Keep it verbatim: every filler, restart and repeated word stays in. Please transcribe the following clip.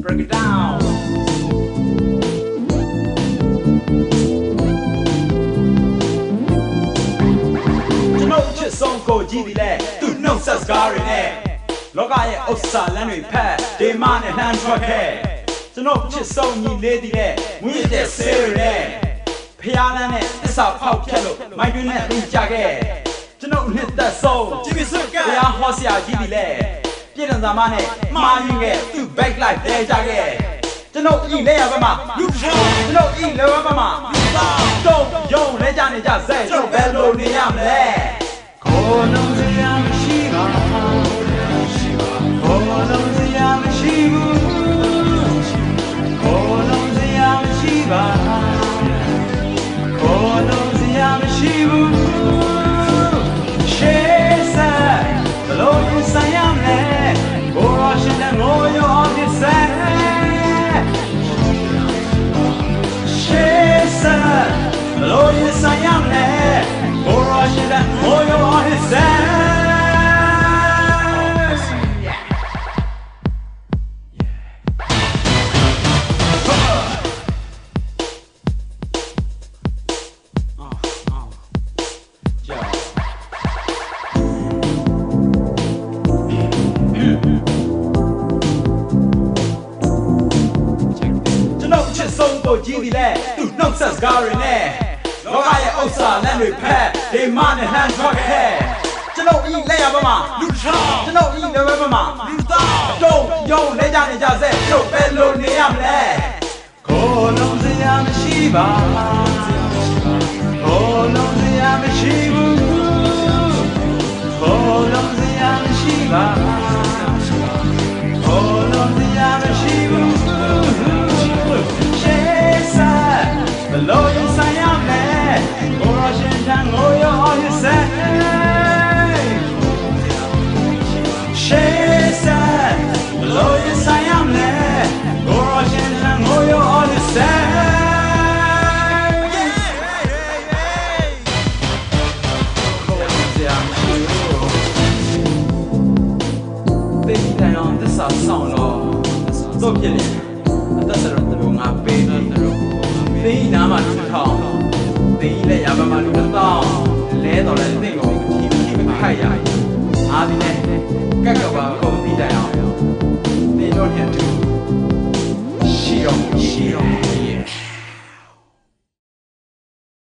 break it down ကျွန်တော်ချစ်ဆုံးကိုကြည့်ပြီလေသူနှုတ်ဆက်စကားတွေနဲ့လောကရဲ့ဥစ္စာလမ်းတွေဖက်ဒီမနဲ့လှမ်းထွက်ခဲ့ကျွန်တော်ချစ်ဆုံးညီလေးတည်တဲ့ငွေတဲ့ဆေးတွေနဲ့ဖျားလန်းနဲ့အစာဖောက်ဖြတ်လို့မိုက်တွင်းနဲ့ပြင်ကြခဲ့ကျွန်တော်နှစ်သက်ဆုံးကြည့်ပြီစကဘုရားဟောဆရာကြီးတည်လေပြည်တော်သားမနဲ့မှားရင်ခဲ့သူ back life လဲကြခဲ့ကျွန်တော်ဤလဲရပါမှာလူချောကျွန်တော်ဤလဲရပါမှာတော့ယုံလဲကြနေကြဇက်ကျွန်တော်ဘယ်လိုနေရမလဲခေါ်လုံးစရာမရှိပါခေါ်လုံးစရာမရှိဘူးခေါ်လုံးစရာမရှိပါခေါ်လုံးစရာမရှိဘူးရှေးဆက်ဘလို့ရင်ဆိုင်ရမယ်ကိုရရှိတဲ့ငိုရောဒီဆက်ရှေးဆက်ဘလို့ရင်ဆိုင်ရမယ်ကိုရရှိတဲ့ငိုရောဒီဆက်ကြည့်ပြီလေသူနှုတ်ဆက်စကားတွေနဲ့လောကရဲ့ဥစ္စာလမ်းတွေဖက်ဒီမနဲ့လှမ်းထွက်ခဲ့ကျွန်တော်ဤလက်ရပါမှာလူချောင်းကျွန်တော်ဤလည်းပဲပါမှာလူသားတော့ယုံလဲကြနေကြစက်တို့ပဲလို့နေရမလဲခေါ်လုံးစရာမရှိပါခေါ်လုံးစရာမရှိဘူးခေါ်လုံးစရာမရှိပါခေါ်လုံးစရာမရှိဘူးBelow you say I'm there, or I should hang all your all you say. She said, below you say I'm there, or I should hang all your all you say. Baby, I on this song, Lord. So killing. That's a little baby. သိနာမှာလူထောင်သိလဲရပါမှာလူတောင်းလဲတော်လဲသိကိုခီးခီးမခိုက်ရအားဒီနဲ့ကက်ကပါကုန်ပြီးတိုင်အောင်သိတော့ညတူရှိတော့ရှိတော့